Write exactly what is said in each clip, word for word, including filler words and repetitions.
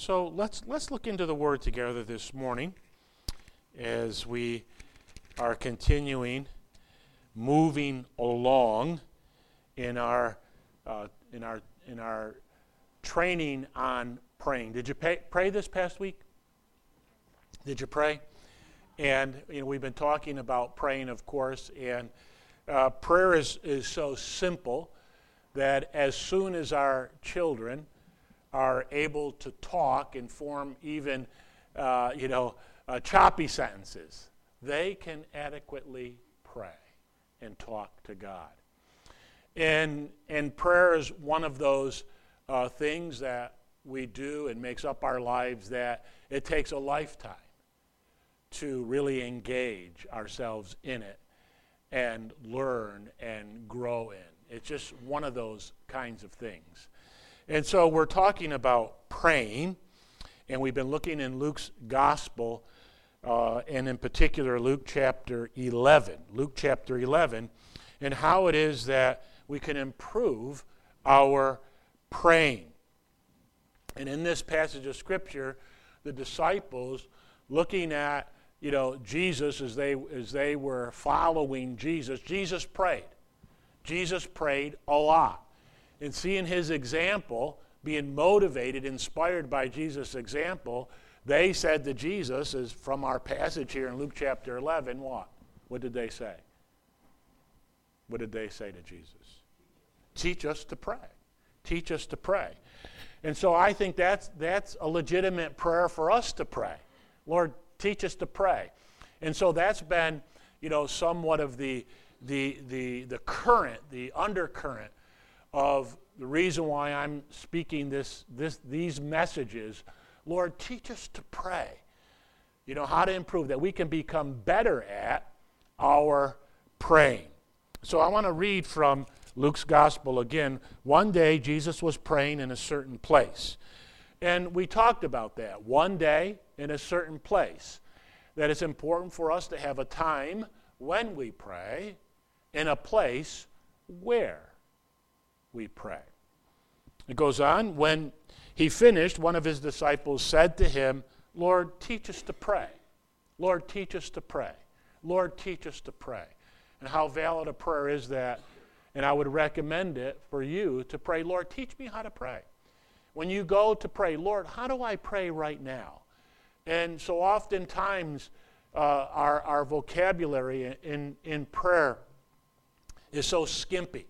so let's let's look into the Word together this morning as we are continuing moving along in our uh, in our in our training on praying. Did you pay, pray this past week? Did you pray? And you know we've been talking about praying, of course, and uh, prayer is is so simple that as soon as our children are able to talk and form even, uh, you know, uh, choppy sentences, they can adequately pray and talk to God. And and prayer is one of those uh, things that we do and makes up our lives that it takes a lifetime to really engage ourselves in it and learn and grow in. It's just one of those kinds of things. And so we're talking about praying, and we've been looking in Luke's gospel, uh, and in particular Luke chapter eleven. Luke chapter eleven, and how it is that we can improve our praying. And in this passage of Scripture, the disciples, looking at you know Jesus as they as they were following Jesus, Jesus prayed. Jesus prayed a lot. And seeing his example, being motivated, inspired by Jesus' example, they said to Jesus, as from our passage here in Luke chapter eleven, what? What did they say? What did they say to Jesus? Teach us to pray. Teach us to pray. And so I think that's that's a legitimate prayer for us to pray. Lord, teach us to pray. And so that's been, you know, somewhat of the the the the current, the undercurrent of the reason why I'm speaking this, this, these messages. Lord, teach us to pray. You know, how to improve that we can become better at our praying. So I want to read from Luke's gospel again. One day, Jesus was praying in a certain place. And we talked about that. One day in a certain place. That it's important for us to have a time when we pray and a place where we pray. It goes on, when he finished, one of his disciples said to him, Lord, teach us to pray. Lord, teach us to pray. Lord, teach us to pray. And how valid a prayer is that? And I would recommend it for you to pray, Lord, teach me how to pray. When you go to pray, Lord, how do I pray right now? And so oftentimes uh, our, our vocabulary in, in prayer is so skimpy.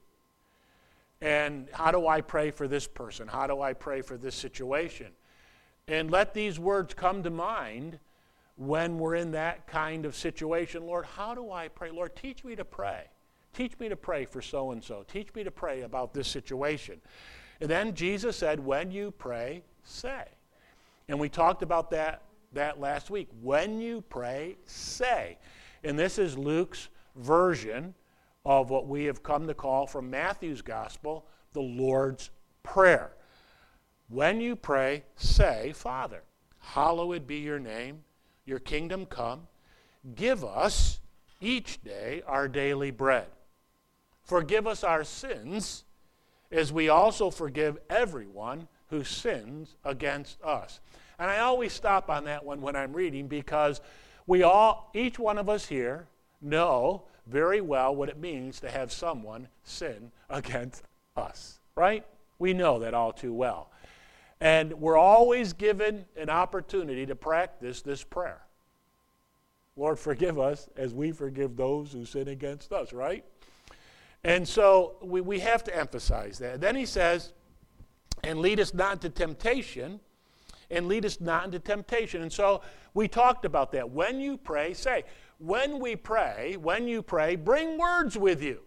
And how do I pray for this person? How do I pray for this situation? And let these words come to mind when we're in that kind of situation. Lord, how do I pray? Lord, teach me to pray. Teach me to pray for so-and-so. Teach me to pray about this situation. And then Jesus said, when you pray, say. And we talked about that, that last week. When you pray, say. And this is Luke's version of what we have come to call from Matthew's gospel, the Lord's Prayer. When you pray, say, Father, hallowed be your name, your kingdom come. Give us each day our daily bread. Forgive us our sins, as we also forgive everyone who sins against us. And I always stop on that one when I'm reading, because we all, each one of us here, know very well what it means to have someone sin against us, right? We know that all too well. And we're always given an opportunity to practice this prayer. Lord, forgive us as we forgive those who sin against us, right? And so we, we have to emphasize that. Then he says, and lead us not into temptation, and lead us not into temptation. And so we talked about that. When you pray, say. When we pray, when you pray, bring words with you.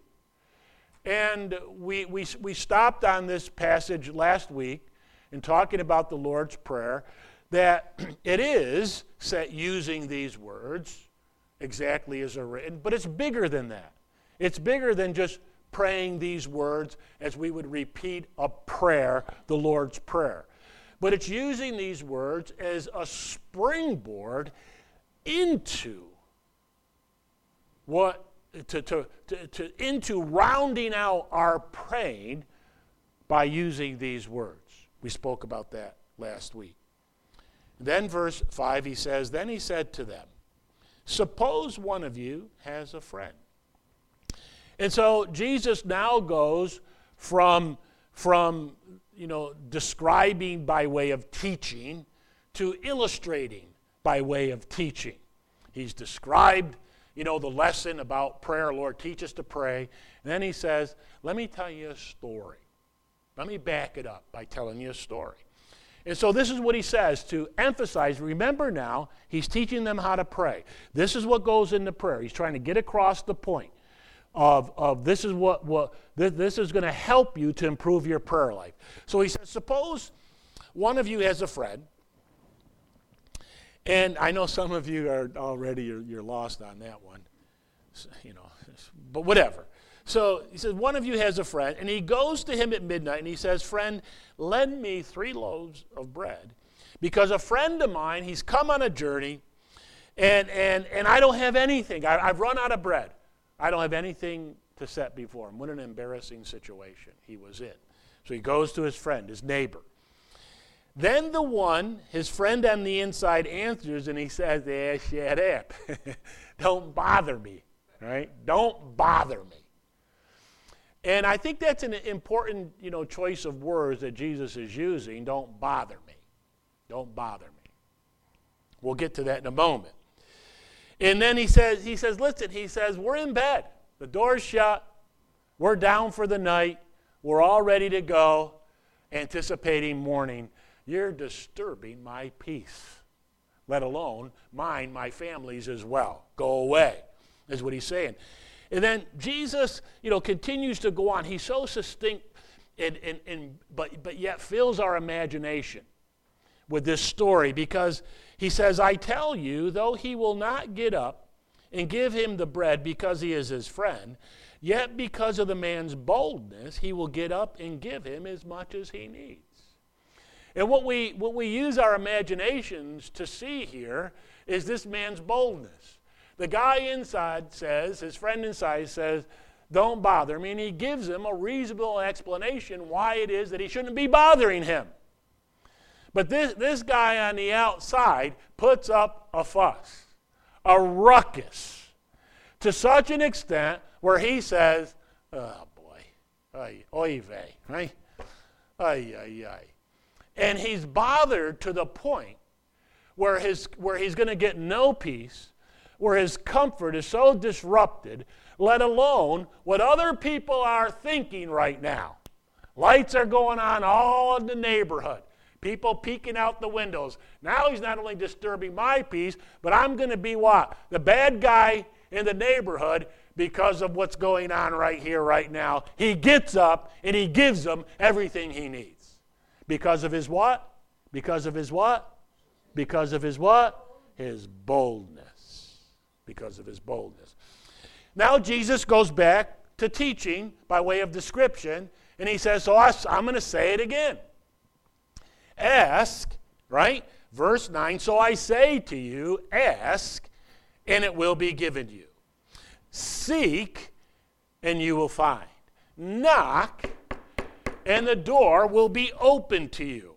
And we, we, we stopped on this passage last week in talking about the Lord's Prayer, that it is set using these words exactly as they're written, but it's bigger than that. It's bigger than just praying these words as we would repeat a prayer, the Lord's Prayer. But it's using these words as a springboard into what to, to, to, to into rounding out our praying by using these words. We spoke about that last week. Then verse five, he says, then he said to them, suppose one of you has a friend. And so Jesus now goes from, from you know, describing by way of teaching to illustrating by way of teaching. He's described, you know, the lesson about prayer. Lord, teach us to pray. And then he says, let me tell you a story. Let me back it up by telling you a story. And so this is what he says to emphasize. Remember now, he's teaching them how to pray. This is what goes into prayer. He's trying to get across the point of, of this is what, what this, this is going to help you to improve your prayer life. So he says, suppose one of you has a friend, and I know some of you are already, you're, you're lost on that one, you know, but whatever. So he says, one of you has a friend, and he goes to him at midnight, and he says, friend, lend me three loaves of bread, because a friend of mine, he's come on a journey, and and and I don't have anything. I, I've run out of bread. I don't have anything to set before him. What an embarrassing situation he was in. So he goes to his friend, his neighbor. Then the one, his friend on the inside, answers, and he says, eh, shut up. Don't bother me, right? Don't bother me. And I think that's an important, you know, choice of words that Jesus is using. Don't bother me. Don't bother me. We'll get to that in a moment. And then he says, he says, listen, he says, we're in bed. The door's shut. We're down for the night. We're all ready to go, anticipating morning. You're disturbing my peace, let alone mine, my family's as well. Go away, is what he's saying. And then Jesus, you know, continues to go on. He's so succinct, and, and, and, but, but yet fills our imagination with this story, because he says, I tell you, though he will not get up and give him the bread because he is his friend, yet because of the man's boldness, he will get up and give him as much as he needs. And what we, what we use our imaginations to see here is this man's boldness. The guy inside says, his friend inside says, don't bother me. And he gives him a reasonable explanation why it is that he shouldn't be bothering him. But this, this guy on the outside puts up a fuss, a ruckus, to such an extent where he says, oh boy, oy, oy vey, right? Ay, ay, ay. And he's bothered to the point where, his, where he's going to get no peace, where his comfort is so disrupted, let alone what other people are thinking right now. Lights are going on all in the neighborhood. People peeking out the windows. Now he's not only disturbing my peace, but I'm going to be what? The bad guy in the neighborhood because of what's going on right here, right now. He gets up and he gives them everything he needs. Because of his what? Because of his what? Because of his what? His boldness. Because of his boldness. Now Jesus goes back to teaching by way of description, and he says, so I'm going to say it again. Ask, right? Verse nine, so I say to you, ask, and it will be given you. Seek, and you will find. Knock, and the door will be open to you.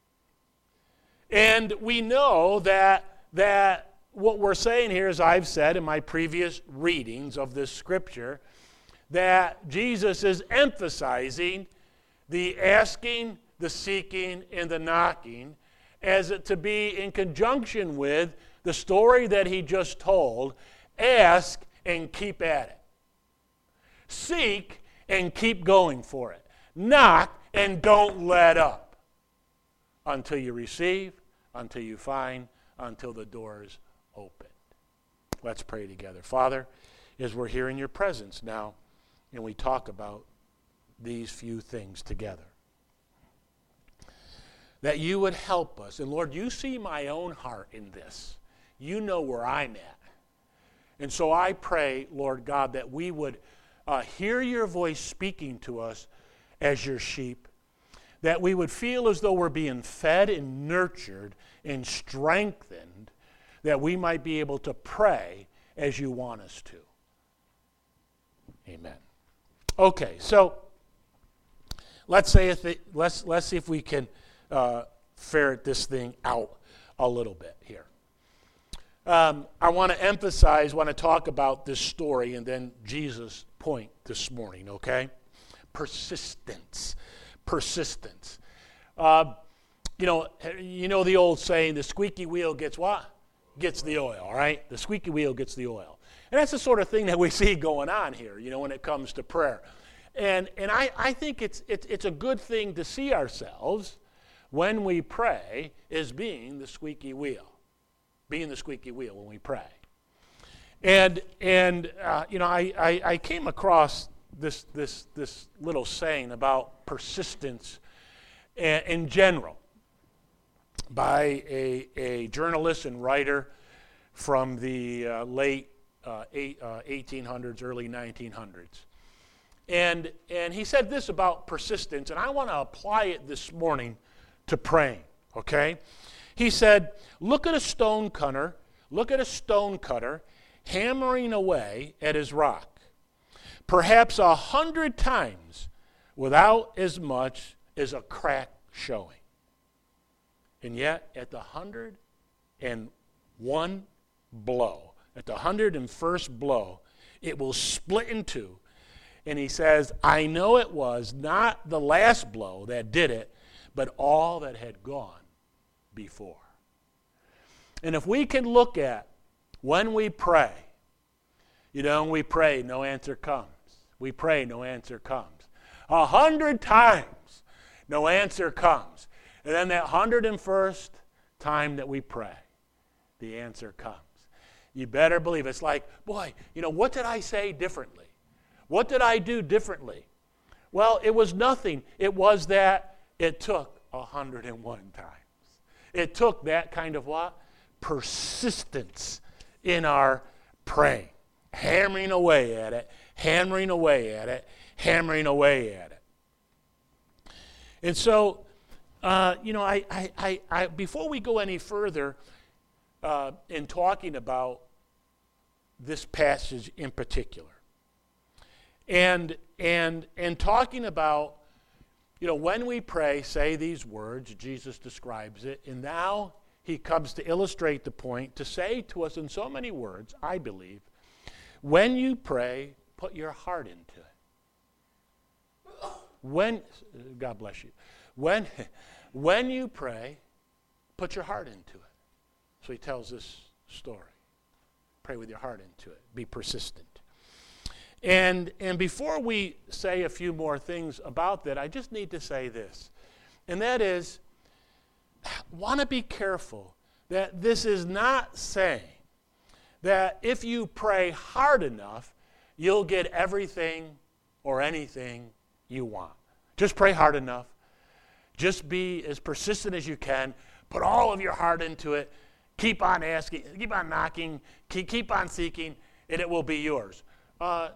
And we know that, that what we're saying here, as I've said in my previous readings of this scripture, that Jesus is emphasizing the asking, the seeking, and the knocking as it to be in conjunction with the story that he just told. Ask and keep at it. Seek and keep going for it. Knock and don't let up until you receive, until you find, until the doors open. Let's pray together. Father, as we're here in your presence now, and we talk about these few things together, that you would help us. And Lord, you see my own heart in this. You know where I'm at. And so I pray, Lord God, that we would uh, hear your voice speaking to us as your sheep, that we would feel as though we're being fed and nurtured and strengthened, that we might be able to pray as you want us to. Amen. Okay, so let's say if it, let's let's see if we can uh, ferret this thing out. a little bit here. Um, I want to emphasize, want to talk about this story and then Jesus' point this morning, okay? Persistence. Persistence. Uh, you know, you know the old saying, the squeaky wheel gets what? Gets the oil, right? The squeaky wheel gets the oil. And that's the sort of thing that we see going on here, you know, when it comes to prayer. And and I, I think it's, it's it's a good thing to see ourselves when we pray as being the squeaky wheel. Being the squeaky wheel when we pray. And and uh, you know, I, I, I came across this this this little saying about persistence in general by a, a journalist and writer from the uh, late uh, eight, uh, eighteen hundreds, early nineteen hundreds. And and he said this about persistence, and I want to apply it this morning to praying, okay? He said, look at a stone cutter, look at a stone cutter hammering away at his rock, perhaps a hundred times without as much as a crack showing. And yet, at the hundred and one blow, at the hundred and first blow, it will split in two. And he says, I know it was not the last blow that did it, but all that had gone before. And if we can look at when we pray, you know, when we pray, no answer comes. We pray, no answer comes. A hundred times, no answer comes. And then that hundred and first time that we pray, the answer comes. You better believe it's like, boy, you know, what did I say differently? What did I do differently? Well, it was nothing. It was that it took a hundred and one times. It took that kind of what? Persistence in our praying. Hammering away at it, hammering away at it, hammering away at it. And so, uh, you know, I, I, I, I, before we go any further uh, in talking about this passage in particular, and and and talking about, you know, when we pray, say these words, Jesus describes it, and now he comes to illustrate the point, to say to us in so many words, I believe, when you pray, put your heart into it. When, God bless you. When, when you pray, put your heart into it. So he tells this story. Pray with your heart into it. Be persistent. And, and before we say a few more things about that, I just need to say this. And that is, want to be careful that this is not saying that if you pray hard enough, you'll get everything or anything you want. Just pray hard enough. Just be as persistent as you can. Put all of your heart into it. Keep on asking. Keep on knocking. Keep, keep on seeking, and it will be yours. Uh,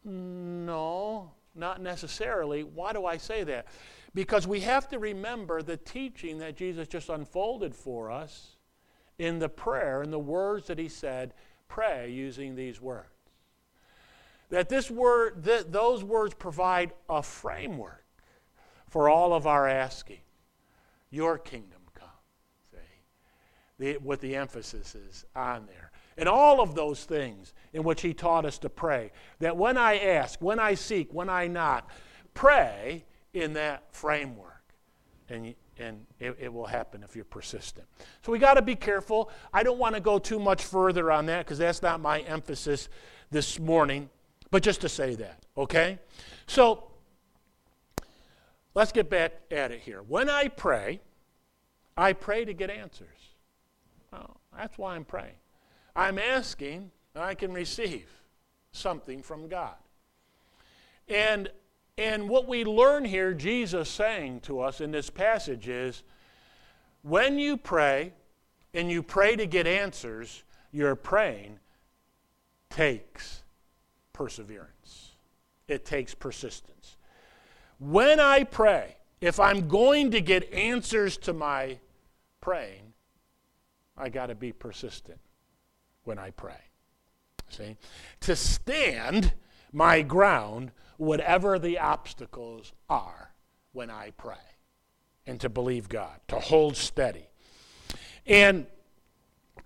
no, not necessarily. Why do I say that? Because we have to remember the teaching that Jesus just unfolded for us in the prayer and the words that he said, pray using these words. That this word, th- those words provide a framework for all of our asking. Your kingdom come, see, the, what the emphasis is on there. And all of those things in which he taught us to pray. That when I ask, when I seek, when I knock, pray in that framework. And, and it, it will happen if you're persistent. So we got to be careful. I don't want to go too much further on that because that's not my emphasis this morning. But just to say that, okay? So let's get back at it here. When I pray, I pray to get answers. Well, that's why I'm praying. I'm asking and I can receive something from God. And And what we learn here, Jesus saying to us in this passage is, when you pray and you pray to get answers, your praying takes perseverance. It takes persistence. When I pray, if I'm going to get answers to my praying, I got to be persistent when I pray. See? To stand my ground whatever the obstacles are when I pray, and to believe God, to hold steady. And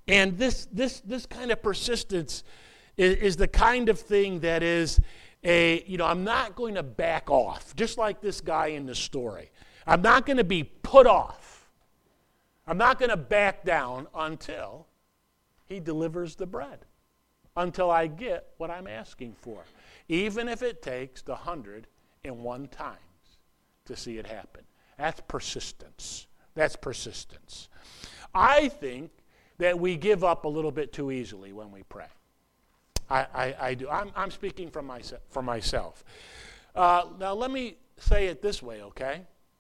And this this this kind of persistence is, is the kind of thing that is a, you know, I'm not going to back off, just like this guy in the story. I'm not going to be put off. I'm not going to back down until he delivers the bread, until I get what I'm asking for, even if it takes the hundred and one times to see it happen. That's persistence. That's persistence. I think that we give up a little bit too easily when we pray. I, I, I do. I'm, I'm speaking from myself. For myself. Uh, now, let me say it this way, okay?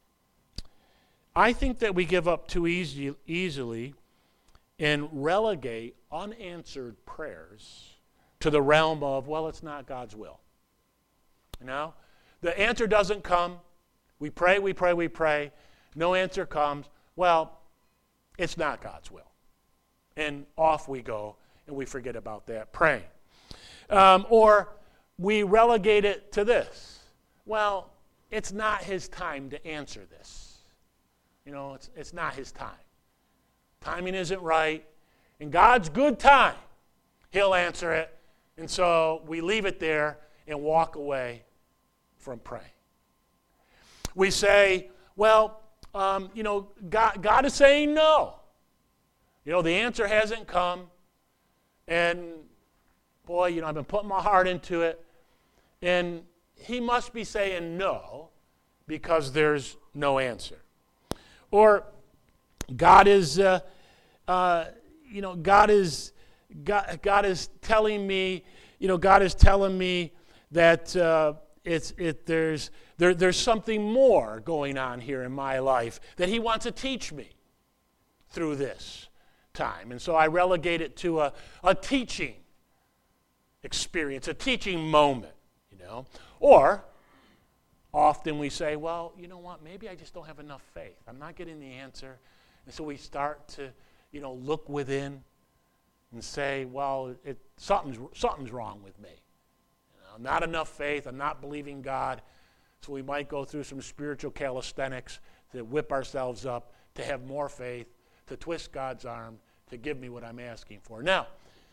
I think that we give up too easy, easily and relegate unanswered prayers to the realm of, well, it's not God's will. You know? The answer doesn't come. We pray, we pray, we pray. No answer comes. Well, it's not God's will. And off we go, and we forget about that praying. Um, or we relegate it to this. Well, it's not his time to answer this. You know, it's, it's not his time. Timing isn't right. In God's good time, he'll answer it. And so we leave it there and walk away from praying. We say, well, um, you know, God, God is saying no. You know, the answer hasn't come. And, boy, you know, I've been putting my heart into it. And he must be saying no because there's no answer. Or God is, uh, uh, you know, God is, God, God is telling me, you know, God is telling me that uh, it's it there's there there's something more going on here in my life that he wants to teach me through this time. And so I relegate it to a, a teaching experience, a teaching moment, you know. Or often we say, well, you know what, maybe I just don't have enough faith. I'm not getting the answer. And so we start to, you know, look within and say, well, it, something's, something's wrong with me. You know, not enough faith. I'm not believing God. So we might go through some spiritual calisthenics to whip ourselves up, to have more faith, to twist God's arm, to give me what I'm asking for. Now,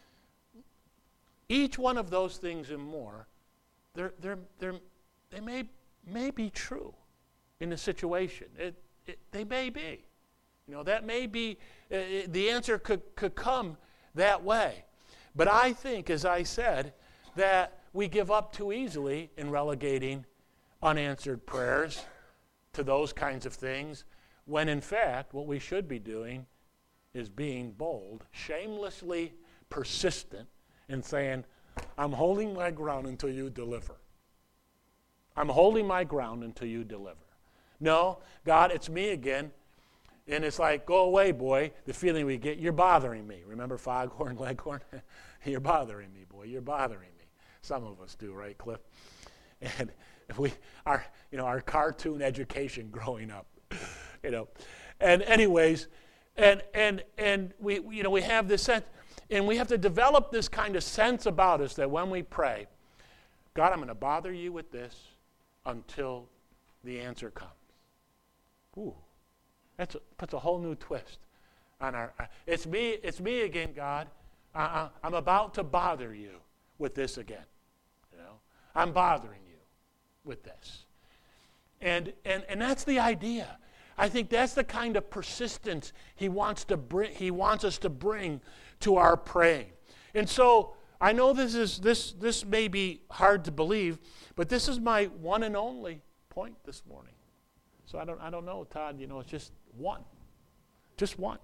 each one of those things and more, they're, they're, they're, they may, may be true in the situation. It, it, they may be. You know, that may be, uh, the answer could, could come that way. But I think, as I said, that we give up too easily in relegating unanswered prayers to those kinds of things, when in fact what we should be doing is being bold, shamelessly persistent, and saying, I'm holding my ground until you deliver. I'm holding my ground until you deliver. No, God, it's me again. And it's like, go away, boy. The feeling we get, you're bothering me. Remember Foghorn Leghorn? You're bothering me, boy. You're bothering me. Some of us do, right, Cliff? And we, our, you know, our cartoon education growing up, you know. And anyways, and and and we, you know, we have this sense, and we have to develop this kind of sense about us that when we pray, God, I'm going to bother you with this until the answer comes. Ooh. That puts a whole new twist on our. Uh, it's me. It's me again, God. Uh, I'm about to bother you with this again. You know, I'm bothering you with this, and and and that's the idea. I think that's the kind of persistence he wants to bring. He wants us to bring to our praying. And so I know this is this this may be hard to believe, but this is my one and only point this morning. So I don't I don't know, Todd. You know, it's just one. Just one.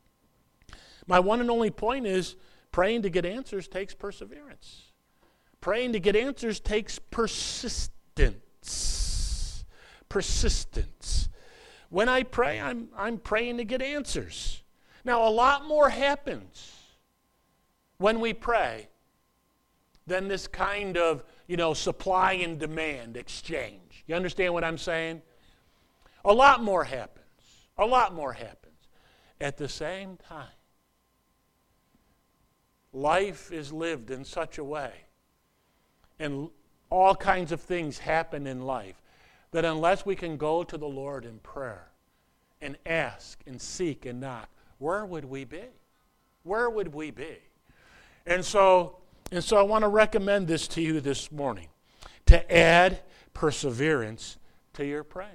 My one and only point is praying to get answers takes perseverance. Praying to get answers takes persistence. Persistence. When I pray, I'm I'm praying to get answers. Now, a lot more happens when we pray than this kind of, you know, supply and demand exchange. You understand what I'm saying? A lot more happens. A lot more happens. At the same time, life is lived in such a way, and all kinds of things happen in life, that unless we can go to the Lord in prayer and ask and seek and knock, where would we be? Where would we be? And so, and so I want to recommend this to you this morning, to add perseverance to your praying.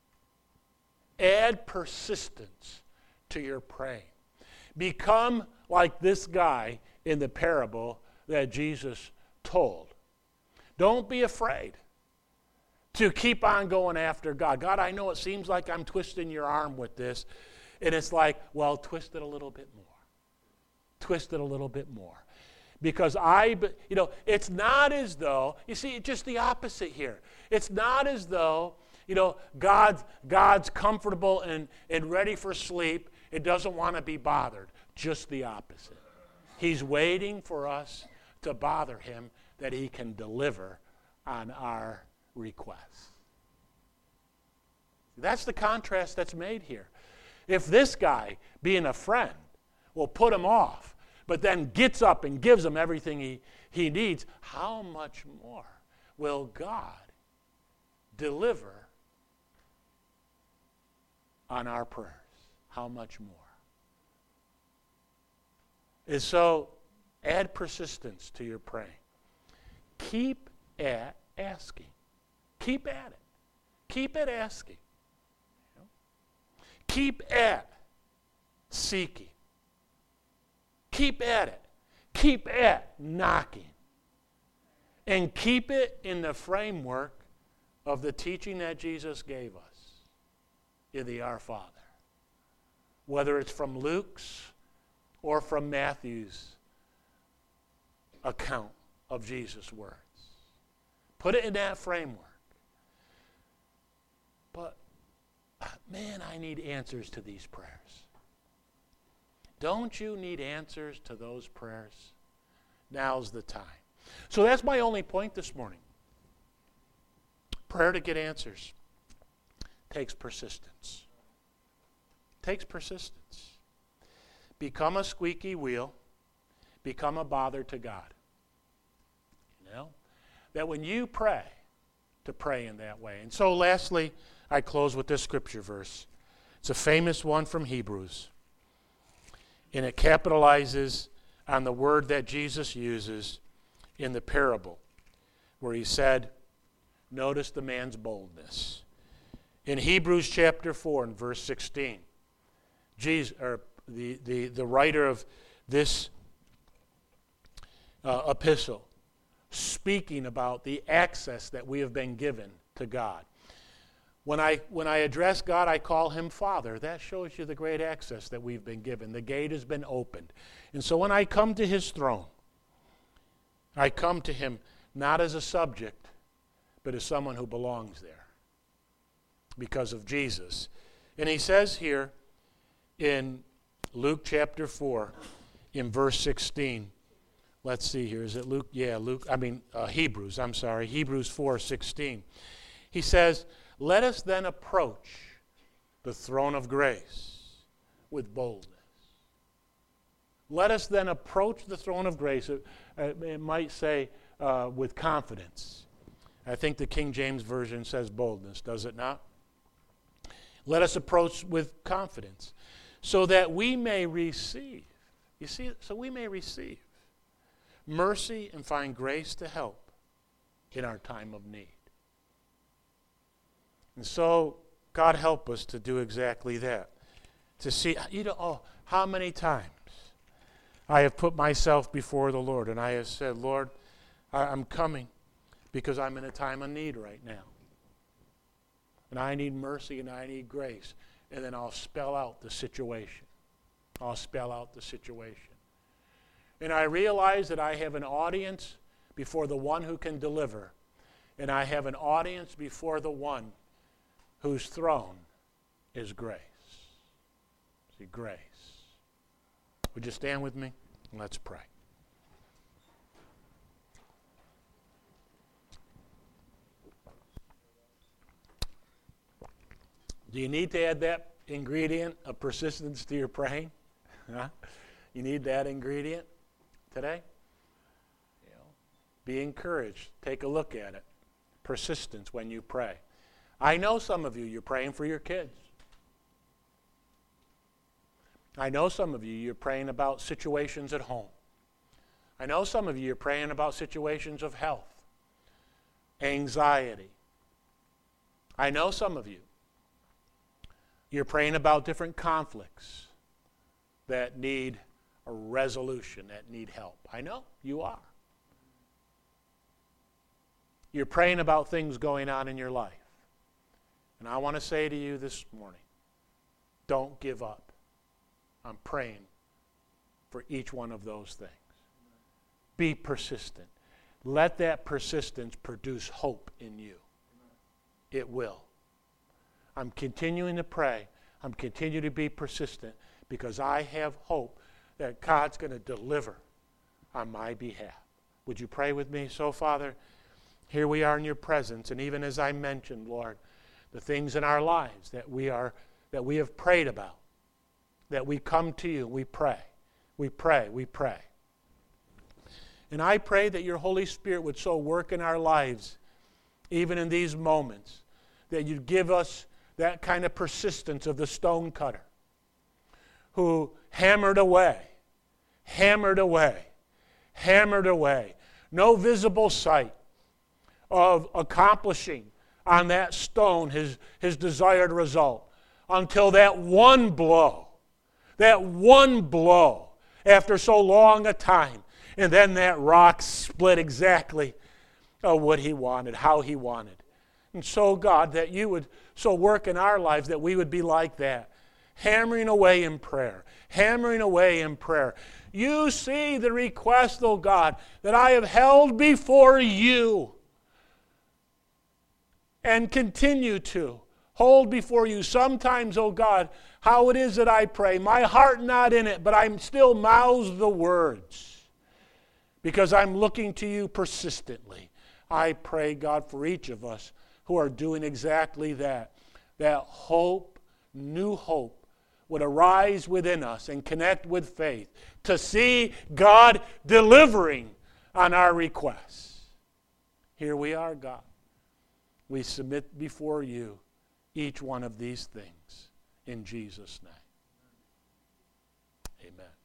Add persistence to your praying. Become like this guy in the parable that Jesus told. Don't be afraid to keep on going after God. God, I know it seems like I'm twisting your arm with this. And it's like, well, twist it a little bit more. Twist it a little bit more. Because I, you know, it's not as though, you see, it's just the opposite here. It's not as though, you know, God's, God's comfortable and, and ready for sleep. It doesn't want to be bothered. Just the opposite. He's waiting for us to bother him that he can deliver on our requests. That's the contrast that's made here. If this guy, being a friend, will put him off, but then gets up and gives him everything he, he needs, how much more will God deliver on our prayers? How much more? And so, add persistence to your praying. Keep at asking. Keep at it. Keep at asking. You know? Keep at seeking. Keep at it. Keep at knocking. And keep it in the framework of the teaching that Jesus gave us in the Our Father. Whether it's from Luke's or from Matthew's account of Jesus' words. Put it in that framework. But, man, I need answers to these prayers. Don't you need answers to those prayers? Now's the time. So that's my only point this morning. Prayer to get answers takes persistence. Takes persistence. Become a squeaky wheel. Become a bother to God. You know? That when you pray, to pray in that way. And so lastly, I close with this scripture verse. It's a famous one from Hebrews. And it capitalizes on the word that Jesus uses in the parable, where he said, notice the man's boldness. In Hebrews chapter four and verse sixteen, Jesus, or the, the, the writer of this uh, epistle, speaking about the access that we have been given to God. When I, when I address God, I call him Father. That shows you the great access that we've been given. The gate has been opened. And so when I come to his throne, I come to him not as a subject, but as someone who belongs there because of Jesus. And he says here in Luke chapter four, in verse sixteen, let's see here, is it Luke? Yeah, Luke, I mean uh, Hebrews, I'm sorry, Hebrews four sixteen. He says, let us then approach the throne of grace with boldness. Let us then approach the throne of grace, it, it might say uh, with confidence. I think the King James Version says boldness, does it not? Let us approach with confidence so that we may receive. You see, so we may receive mercy and find grace to help in our time of need. And so, God help us to do exactly that. To see, you know, oh, how many times I have put myself before the Lord and I have said, Lord, I, I'm coming because I'm in a time of need right now. And I need mercy and I need grace. And then I'll spell out the situation. I'll spell out the situation. And I realize that I have an audience before the one who can deliver. And I have an audience before the one whose throne is grace. See, grace. Would you stand with me? Let's pray. Do you need to add that ingredient of persistence to your praying? Huh? You need that ingredient today? You know, be encouraged. Take a look at it. Persistence when you pray. I know some of you, you're praying for your kids. I know some of you, you're praying about situations at home. I know some of you, you're praying about situations of health, anxiety. I know some of you, you're praying about different conflicts that need a resolution, that need help. I know you are. You're praying about things going on in your life. And I want to say to you this morning, don't give up. I'm praying for each one of those things. Be persistent. Let that persistence produce hope in you. It will. I'm continuing to pray. I'm continuing to be persistent because I have hope that God's going to deliver on my behalf. Would you pray with me? So, Father, here we are in your presence, and even as I mentioned, Lord, the things in our lives that we are that we have prayed about, that we come to you, we pray, we pray, we pray. And I pray that your Holy Spirit would so work in our lives, even in these moments, that you'd give us that kind of persistence of the stone cutter who hammered away, hammered away, hammered away. No visible sight of accomplishing on that stone his, his desired result until that one blow, that one blow after so long a time, and then that rock split exactly uh, what he wanted, how he wanted. And so, God, that you would so work in our lives that we would be like that, hammering away in prayer, hammering away in prayer. You see the request, oh God, that I have held before you and continue to hold before you. Sometimes, oh God, how it is that I pray, my heart not in it, but I'm still mouths the words because I'm looking to you persistently. I pray, God, for each of us who are doing exactly that, that hope, new hope, would arise within us and connect with faith to see God delivering on our requests. Here we are, God. We submit before you each one of these things in Jesus' name. Amen.